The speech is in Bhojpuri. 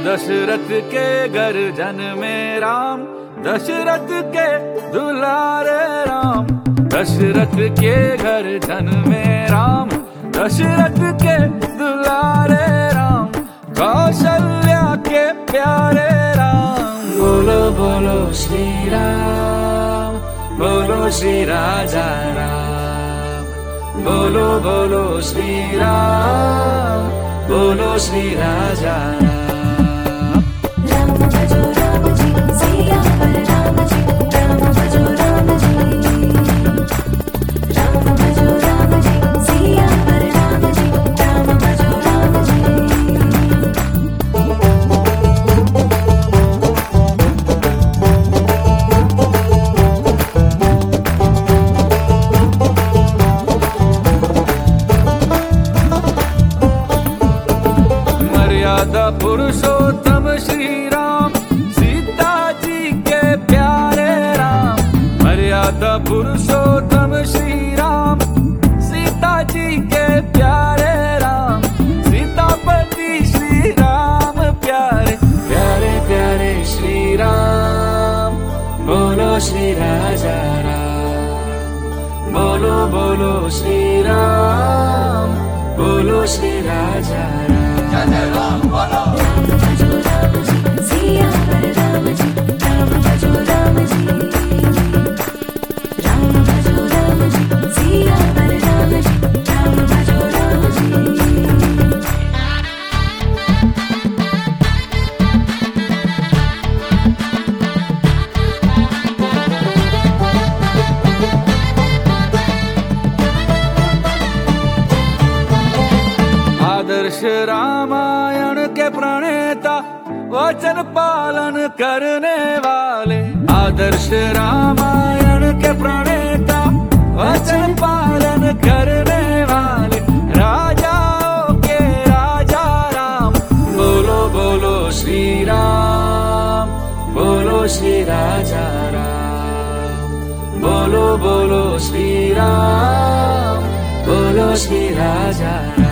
दशरथ के घर जन्मे राम, दशरथ के दुलारे राम। दशरथ के घर जन्मे राम, दशरथ के दुलारे राम। कौशल्या के प्यारे राम। बोलो बोलो श्री राम, बोलो श्री राजा राम। बोलो बोलो श्री राम, बोलो श्री राजा राम। राम भजो राम जी, सिया पर राम जी। राम भजो राम जी, राम भजो राम जी, सिया पर राम जी। राम भजो राम जी। मर्यादा पुरुषोत्तम श्री राम, सीता जी के प्यारे राम। मर्यादा पुरुषोत्तम श्री राम, सीता जी के प्यारे राम। सीतापति श्री राम प्यारे प्यारे प्यारे श्री राम। बोलो श्री राजा राम, बोलो बोलो श्री राम, बोलो श्री राजा राम। राम भजो राम जी, सिया पर राम जी। राम भजो राम जी, राम भजो राम जी, सिया पर राम जी। राम भजो राम जी। आदर्श रामायण के प्रणेता, वचन पालन करने वाले। आदर्श रामायण के प्रणेता, वचन पालन करने वाले। राजाओं के राजा राम। बोलो बोलो श्री राम, बोलो श्री राजा राम। बोलो बोलो श्री राम, बोलो श्री राजा राम।